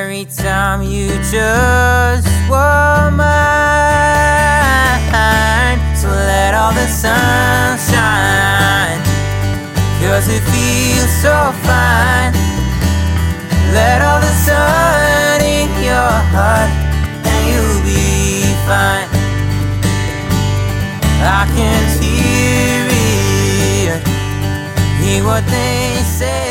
every time you just were mine. So let all the sun shine, 'cause it feels so fine. Let all the sun in your heart and you'll be fine. I can hear it, hear what they say.